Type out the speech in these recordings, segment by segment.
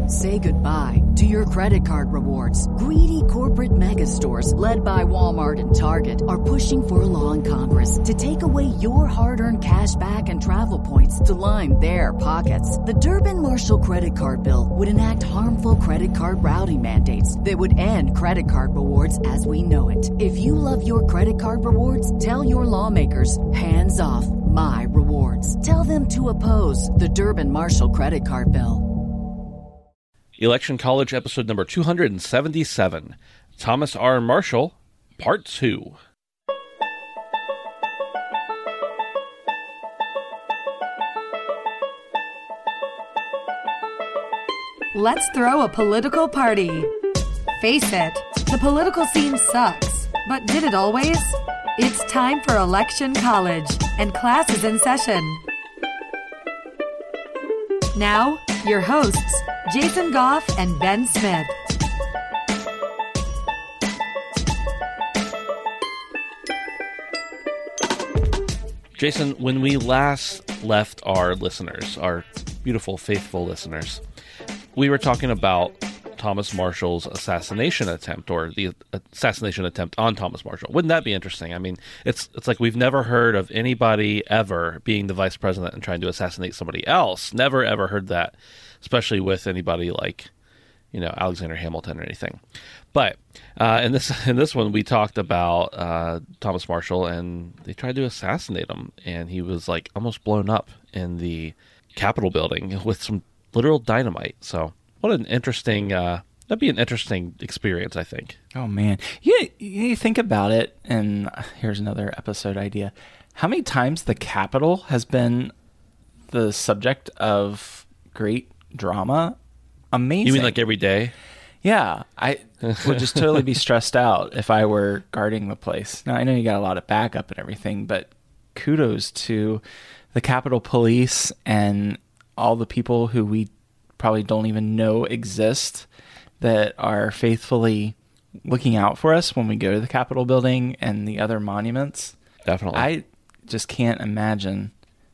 Say goodbye to your credit card rewards. Greedy corporate mega stores, led by Walmart and Target, are pushing for a law in Congress to take away your hard-earned cash back and travel points to line their pockets. The Durbin-Marshall credit card bill would enact harmful credit card routing mandates that would end credit card rewards as we know it. If you love your credit card rewards, tell your lawmakers, hands off my rewards. Tell them to oppose the Durbin-Marshall credit card bill. Election College episode number 277, Thomas R. Marshall, Part 2. Let's throw a political party. Face it, the political scene sucks, but did it always? It's time for Election College, and class is in session. Now, your hosts, Jason Goff and Ben Smith. Jason, when we last left our listeners, our beautiful, faithful listeners, we were talking about Thomas Marshall's assassination attempt, or the assassination attempt on Thomas Marshall. Wouldn't that be interesting? I mean, it's like we've never heard of anybody ever being the vice president and trying to assassinate somebody else. Never, ever heard that, especially with anybody like, Alexander Hamilton or anything. But in this one, we talked about Thomas Marshall, and they tried to assassinate him, and he was like almost blown up in the Capitol building with some literal dynamite. So what an interesting, that'd be an interesting experience, I think. Oh, man. You think about it, and here's another episode idea. How many times the Capitol has been the subject of great drama? Amazing. You mean like every day? Yeah. I would just totally be stressed out if I were guarding the place. Now, I know you got a lot of backup and everything, but kudos to the Capitol Police and all the people who we probably don't even know exist that are faithfully looking out for us when we go to the Capitol building and the other monuments. Definitely. I just can't imagine.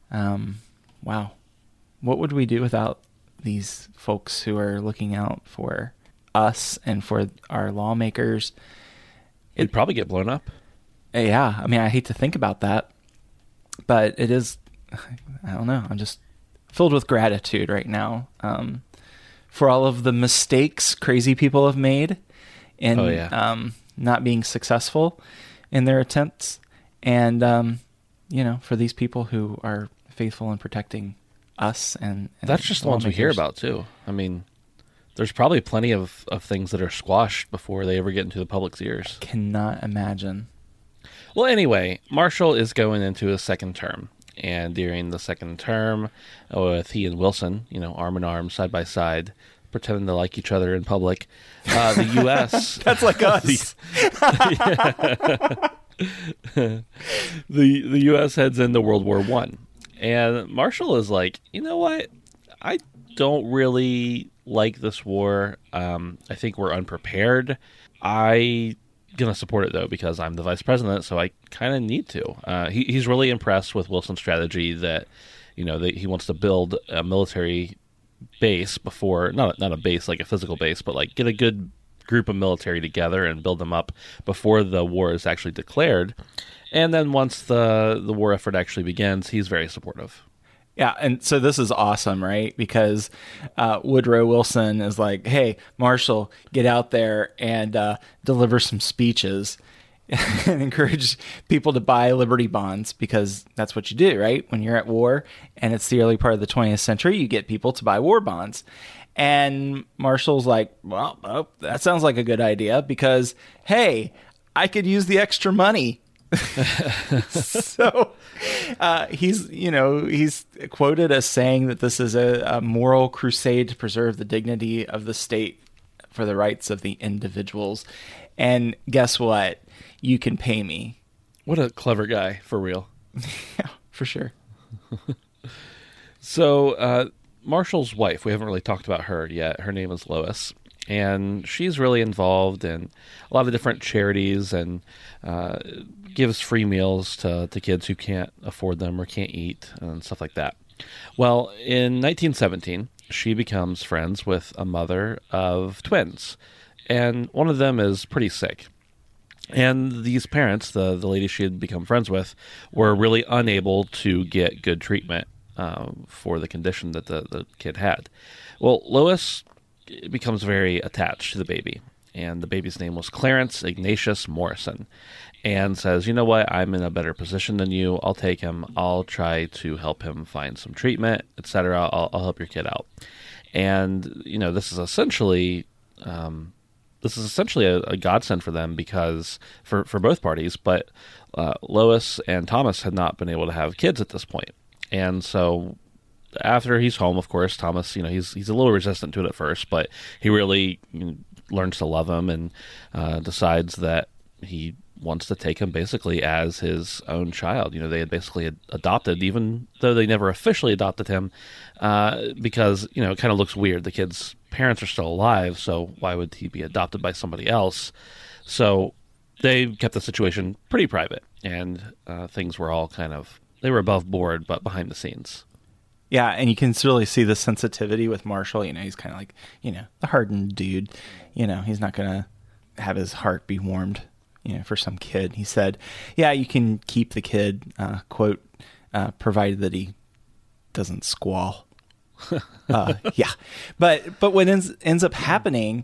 Wow. What would we do without these folks who are looking out for us and for our lawmakers? It'd probably get blown up. Yeah. I mean, I hate to think about that, but it is, I don't know. I'm just filled with gratitude right now for all of the mistakes crazy people have made in not being successful in their attempts. And, for these people who are faithful in protecting us. And that's just the ones we hear about, too. I mean, there's probably plenty of things that are squashed before they ever get into the public's ears. I cannot imagine. Well, anyway, Marshall is going into his second term. And during the second term, with he and Wilson, arm in arm, side by side, pretending to like each other in public, the U.S. That's like us. The U.S. heads into World War I. And Marshall is like, you know what? I don't really like this war. I think we're unprepared. I'm going to support it, though, because I'm the vice president, so I kind of need to. He's really impressed with Wilson's strategy that, that he wants to build a military base before, not a base like a physical base, but like get a good group of military together and build them up before the war is actually declared. And then once the war effort actually begins, he's very supportive. Yeah, and so this is awesome, right? Because Woodrow Wilson is like, hey, Marshall, get out there and deliver some speeches and encourage people to buy Liberty bonds, because that's what you do, right? When you're at war and it's the early part of the 20th century, you get people to buy war bonds. And Marshall's like, well, that sounds like a good idea because, hey, I could use the extra money. So he's quoted as saying that this is a moral crusade to preserve the dignity of the state for the rights of the individuals. And guess what? You can pay me. What a clever guy, for real. Yeah, for sure. So Marshall's wife, we haven't really talked about her yet. Her name is Lois. And she's really involved in a lot of different charities and gives free meals to kids who can't afford them or can't eat and stuff like that. Well, in 1917, she becomes friends with a mother of twins, and one of them is pretty sick. And these parents, the lady she had become friends with, were really unable to get good treatment for the condition that the kid had. Well, Lois becomes very attached to the baby, and the baby's name was Clarence Ignatius Morrison, and says, you know what, I'm in a better position than you. I'll take him. I'll try to help him find some treatment, etc. I'll help your kid out. And, you know, this is essentially a godsend for them, because for both parties, but Lois and Thomas had not been able to have kids at this point. And so after he's home, of course, Thomas, you know, he's a little resistant to it at first, but he really learns to love him and decides that he wants to take him basically as his own child. You know, they had basically adopted, even though they never officially adopted him, because, you know, it kind of looks weird. The kid's parents are still alive, so why would he be adopted by somebody else? So they kept the situation pretty private, and things were all they were above board, but behind the scenes. Yeah, and you can really see the sensitivity with Marshall. You know, he's kind of like, you know, the hardened dude. You know, he's not going to have his heart be warmed, you know, for some kid. He said, yeah, you can keep the kid, quote, provided that he doesn't squall. Yeah. But what ends up happening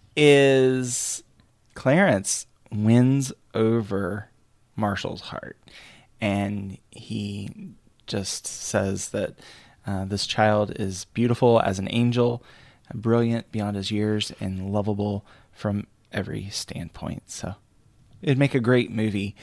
is Clarence wins over Marshall's heart. And he just says that this child is beautiful as an angel, brilliant beyond his years, and lovable from every standpoint. So it'd make a great movie.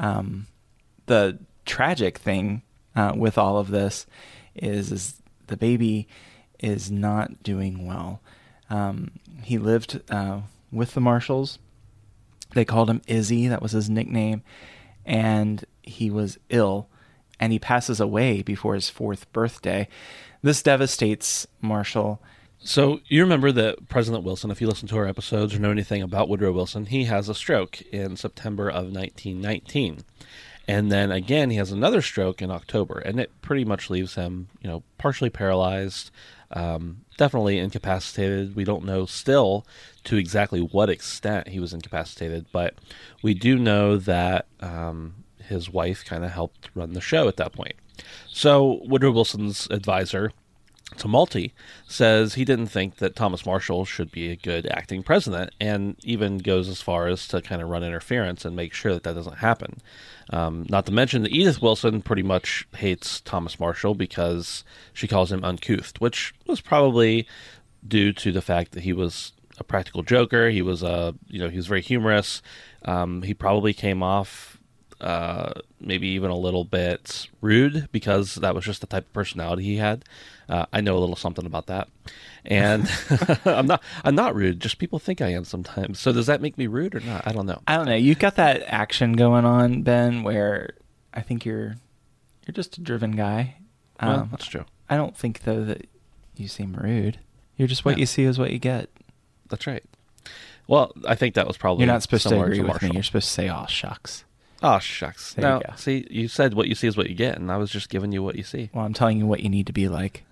The tragic thing with all of this is the baby is not doing well. He lived with the Marshalls. They called him Izzy. That was his nickname. And he was ill, and he passes away before his 4th birthday. This devastates Marshall. So you remember that President Wilson, if you listen to our episodes or know anything about Woodrow Wilson, he has a stroke in September of 1919. And then again, he has another stroke in October, and it pretty much leaves him, you know, partially paralyzed, definitely incapacitated. We don't know still to exactly what extent he was incapacitated, but we do know that his wife kind of helped run the show at that point. So Woodrow Wilson's advisor, Tumulty, says he didn't think that Thomas Marshall should be a good acting president, and even goes as far as to kind of run interference and make sure that doesn't happen. Not to mention that Edith Wilson pretty much hates Thomas Marshall because she calls him uncouth, which was probably due to the fact that he was a practical joker. He was he was very humorous. He probably came off maybe even a little bit rude, because that was just the type of personality he had. I know a little something about that, and I'm not rude. Just people think I am sometimes. So does that make me rude or not? I don't know. You've got that action going on, Ben, where I think you're just a driven guy. Well, that's true. I don't think though that you seem rude. You're just what you see is what you get. That's right. Well, I think that was probably you're not supposed to agree with Marshall. me. You're supposed to say, "Oh shucks." Oh, shucks. There you No, go. see, you said what you see is what you get, and I was just giving you what you see. Well, I'm telling you what you need to be like.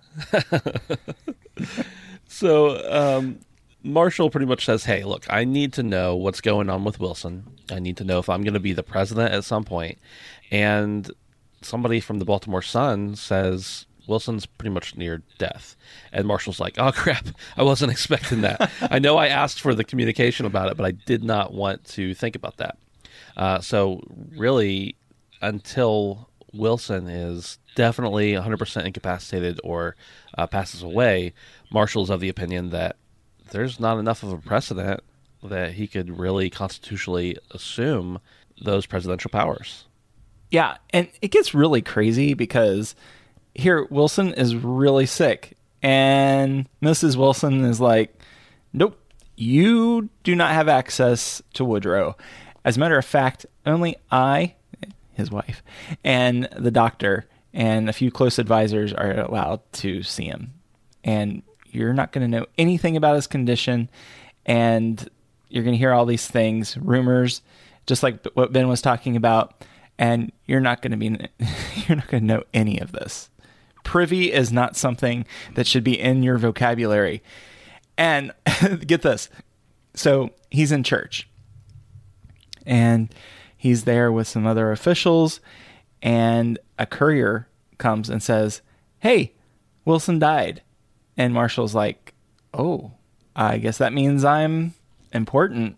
So Marshall pretty much says, hey, look, I need to know what's going on with Wilson. I need to know if I'm going to be the president at some point. And somebody from the Baltimore Sun says Wilson's pretty much near death. And Marshall's like, oh, crap, I wasn't expecting that. I know I asked for the communication about it, but I did not want to think about that. So really, until Wilson is definitely 100% incapacitated or passes away, Marshall's of the opinion that there's not enough of a precedent that he could really constitutionally assume those presidential powers. Yeah, and it gets really crazy because here Wilson is really sick, and Mrs. Wilson is like, nope, you do not have access to Woodrow. As a matter of fact, only I, his wife, and the doctor and a few close advisors are allowed to see him. And you're not going to know anything about his condition, and you're going to hear all these things, rumors, just like what Ben was talking about, and you're not going to know any of this. Privy is not something that should be in your vocabulary. And get this. So he's in church. And he's there with some other officials. And a courier comes and says, "Hey, Wilson died." And Marshall's like, "Oh, I guess that means I'm important.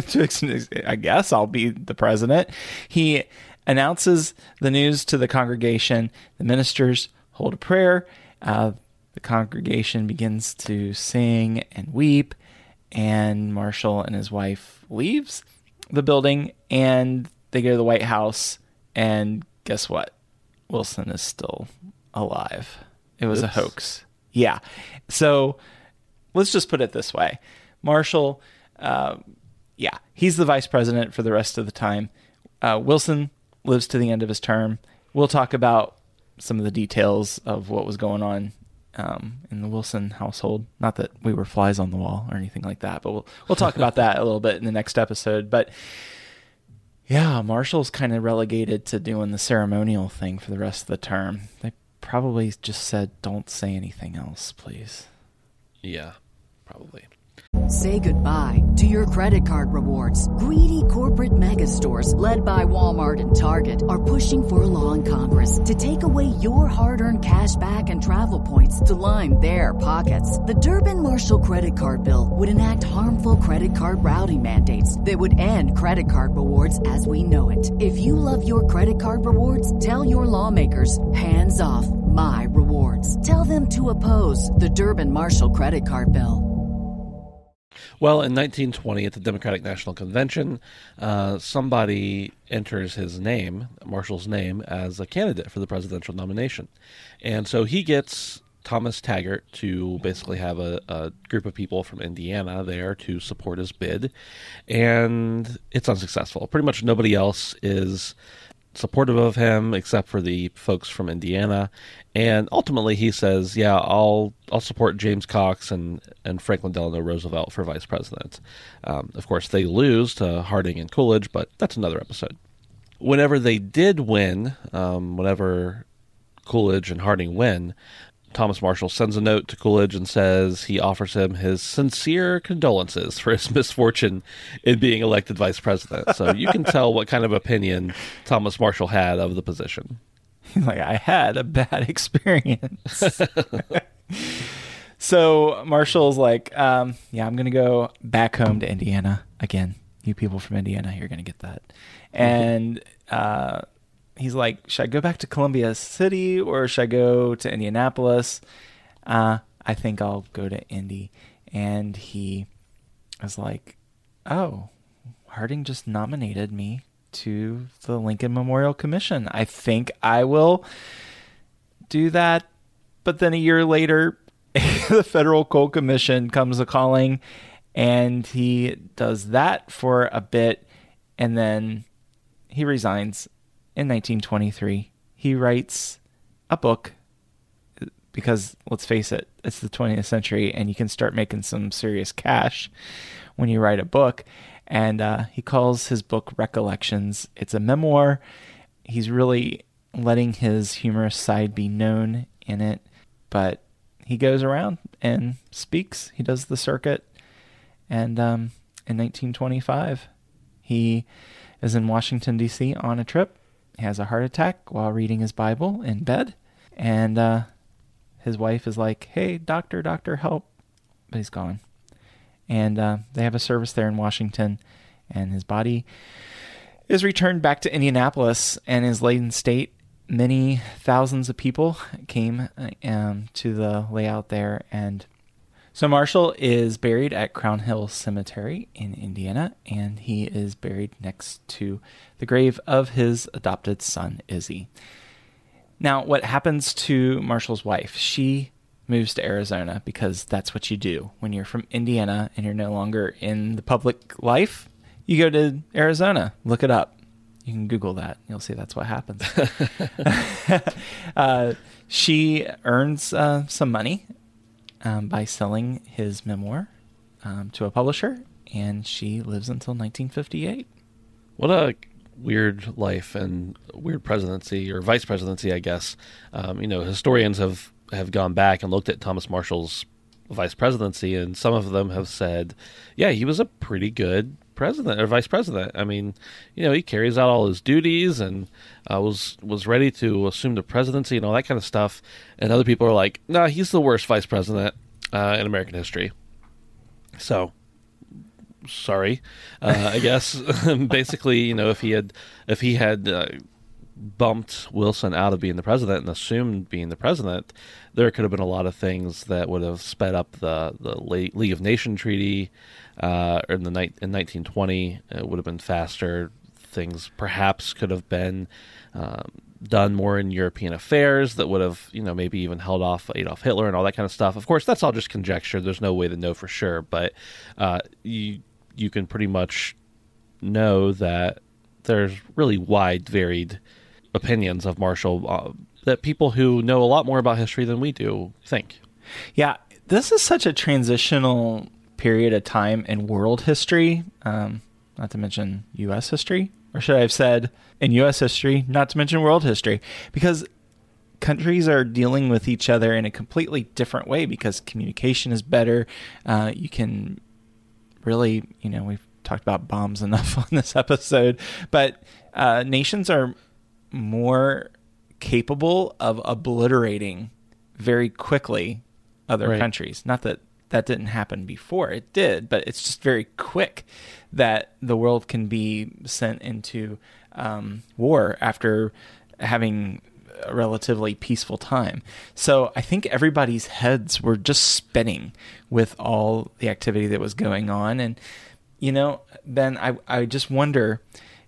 I guess I'll be the president." He announces the news to the congregation. The ministers hold a prayer. The congregation begins to sing and weep. And Marshall and his wife leaves the building, and they go to the White House. And guess what? Wilson is still alive. It was a hoax. Yeah. So let's just put it this way. Marshall, he's the vice president for the rest of the time. Wilson lives to the end of his term. We'll talk about some of the details of what was going on in the Wilson household. Not that we were flies on the wall or anything like that, but we'll talk about that a little bit in the next episode. But yeah, Marshall's kind of relegated to doing the ceremonial thing for the rest of the term. They probably just said, "Don't say anything else, please." Yeah, probably. Say goodbye to your credit card rewards. Greedy corporate mega stores, led by Walmart and Target, are pushing for a law in Congress to take away your hard-earned cash back and travel points to line their pockets. The Durbin-Marshall credit card bill would enact harmful credit card routing mandates that would end credit card rewards as we know it. If you love your credit card rewards, tell your lawmakers, hands off my rewards. Tell them to oppose the Durbin-Marshall credit card bill. Well, in 1920, at the Democratic National Convention, somebody enters his name, Marshall's name, as a candidate for the presidential nomination. And so he gets Thomas Taggart to basically have a group of people from Indiana there to support his bid. And it's unsuccessful. Pretty much nobody else is supportive of him except for the folks from Indiana. And ultimately he says, "Yeah, I'll support James Cox and Franklin Delano Roosevelt for vice president." Of course, they lose to Harding and Coolidge, but that's another episode. Whenever they did win, whenever Coolidge and Harding win, Thomas Marshall sends a note to Coolidge and says he offers him his sincere condolences for his misfortune in being elected vice president. So you can tell what kind of opinion Thomas Marshall had of the position. Like, I had a bad experience. So Marshall's like, I'm going to go back home to Indiana. Again, you people from Indiana, you're going to get that. And he's like, should I go back to Columbia City or should I go to Indianapolis? I think I'll go to Indy. And he was like, oh, Harding just nominated me to the Lincoln Memorial Commission. I think I will do that. But then a year later, the Federal Coal Commission comes a-calling, and he does that for a bit, and then he resigns. In 1923, he writes a book because, let's face it, it's the 20th century and you can start making some serious cash when you write a book. And he calls his book Recollections. It's a memoir. He's really letting his humorous side be known in it. But he goes around and speaks. He does the circuit. And in 1925, he is in Washington, D.C. on a trip. He has a heart attack while reading his Bible in bed. And his wife is like, hey, doctor, help. But he's gone. And they have a service there in Washington. And his body is returned back to Indianapolis and is laid in state. Many thousands of people came to the layout there. And so Marshall is buried at Crown Hill Cemetery in Indiana, and he is buried next to the grave of his adopted son, Izzy. Now, what happens to Marshall's wife? She moves to Arizona because that's what you do. When you're from Indiana and you're no longer in the public life, you go to Arizona. Look it up. You can Google that. You'll see that's what happens. She earns some money by selling his memoir to a publisher, and she lives until 1958. What a weird life and weird presidency, or vice presidency, I guess. Historians have gone back and looked at Thomas Marshall's vice presidency, and some of them have said, yeah, he was a pretty good president or vice president. I mean, he carries out all his duties and was ready to assume the presidency and all that kind of stuff. And other people are like, no, he's the worst vice president in American history. So, sorry, I guess. Basically, if he had bumped Wilson out of being the president and assumed being the president, there could have been a lot of things that would have sped up the League of Nations Treaty. In 1920, it would have been faster. Things perhaps could have been done more in European affairs that would have, maybe even held off Adolf Hitler and all that kind of stuff. Of course, that's all just conjecture. There's no way to know for sure, but you can pretty much know that there's really wide, varied opinions of Marshall that people who know a lot more about history than we do think. Yeah, this is such a transitional period of time in world history, not to mention U.S. history, or should I have said in U.S. history, not to mention world history, because countries are dealing with each other in a completely different way because communication is better. You can really, we've talked about bombs enough on this episode, but nations are more capable of obliterating very quickly other countries. Not that didn't happen before. It did, but it's just very quick that the world can be sent into war after having a relatively peaceful time. So I think everybody's heads were just spinning with all the activity that was going on. And, Ben, I just wonder,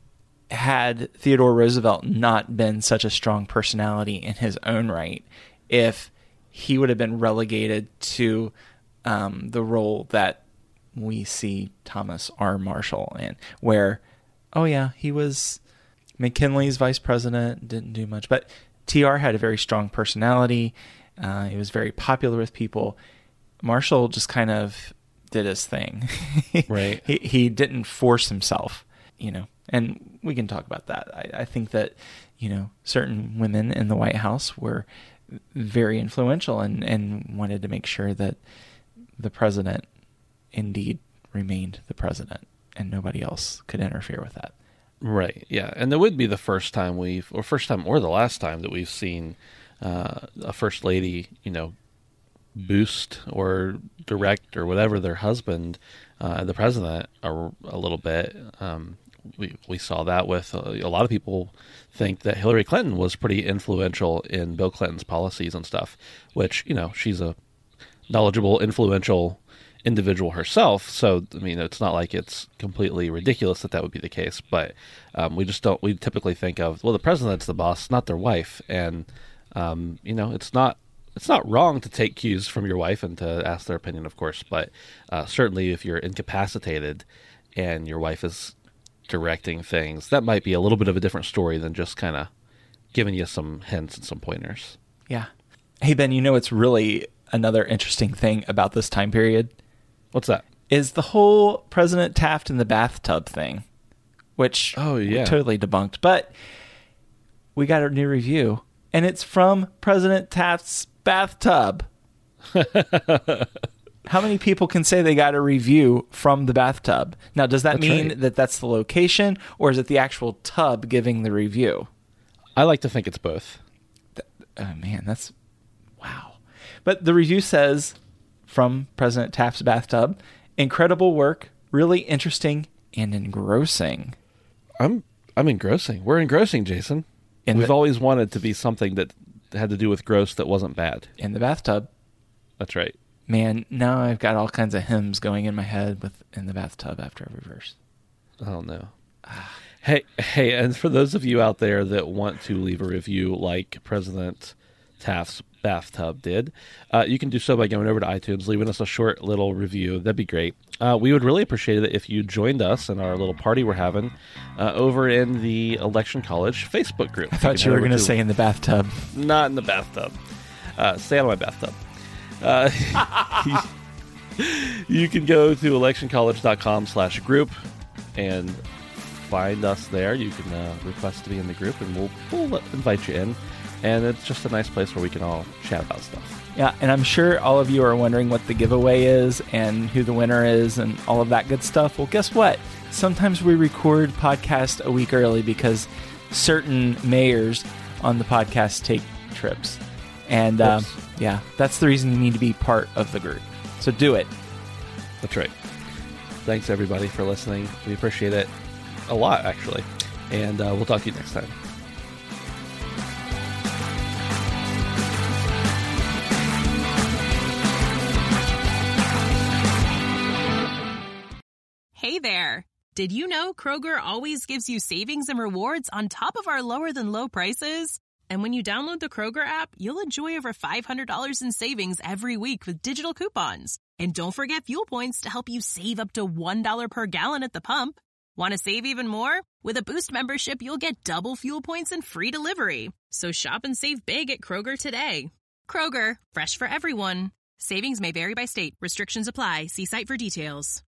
had Theodore Roosevelt not been such a strong personality in his own right, if he would have been relegated to the role that we see Thomas R. Marshall in, where, he was McKinley's vice president, didn't do much, but TR had a very strong personality. He was very popular with people. Marshall just kind of did his thing. Right. He didn't force himself, and we can talk about that. I think that, certain women in the White House were very influential and wanted to make sure that the president indeed remained the president and nobody else could interfere with that. Right. Yeah. And it would be the first time or the last time that we've seen a first lady, boost or direct or whatever their husband, the president, a little bit. We saw that with a lot of people think that Hillary Clinton was pretty influential in Bill Clinton's policies and stuff, which, she's a knowledgeable, influential individual herself. So, it's not like it's completely ridiculous that would be the case, but we typically think of, well, the president's the boss, not their wife. And, it's not wrong to take cues from your wife and to ask their opinion, of course, but certainly if you're incapacitated and your wife is directing things, that might be a little bit of a different story than just kind of giving you some hints and some pointers. Yeah. Hey, Ben, it's really another interesting thing about this time period. What's that? Is the whole President Taft in the bathtub thing, which we totally debunked. But we got a new review, and it's from President Taft's bathtub. How many people can say they got a review from the bathtub? Now, does that mean that that's the location, or is it the actual tub giving the review? I like to think it's both. Man, that's... wow. But the review says, from President Taft's bathtub, incredible work, really interesting and engrossing. I'm engrossing. We're engrossing, Jason. We've always wanted to be something that had to do with gross that wasn't bad. In the bathtub. That's right. Man, now I've got all kinds of hymns going in my head with in the bathtub after every verse. Oh, no. Hey, and for those of you out there that want to leave a review like President Taft's bathtub did, you can do so by going over to iTunes, leaving us a short little review. That'd be great. We would really appreciate it if you joined us in our little party we're having over in the Election College Facebook group. I thought you were going to say in the bathtub. Not in the bathtub. Stay out of my bathtub. You can go to electioncollege.com/group and find us there. You can request to be in the group, and we'll invite you in. And it's just a nice place where we can all chat about stuff. Yeah, and I'm sure all of you are wondering what the giveaway is and who the winner is and all of that good stuff. Well, guess what? Sometimes we record podcast a week early because certain mayors on the podcast take trips. And yeah, that's the reason you need to be part of the group. So do it. That's right. Thanks, everybody, for listening. We appreciate it a lot, actually. And we'll talk to you next time. Hey there! Did you know Kroger always gives you savings and rewards on top of our lower-than-low prices? And when you download the Kroger app, you'll enjoy over $500 in savings every week with digital coupons. And don't forget fuel points to help you save up to $1 per gallon at the pump. Want to save even more? With a Boost membership, you'll get double fuel points and free delivery. So shop and save big at Kroger today. Kroger, fresh for everyone. Savings may vary by state. Restrictions apply. See site for details.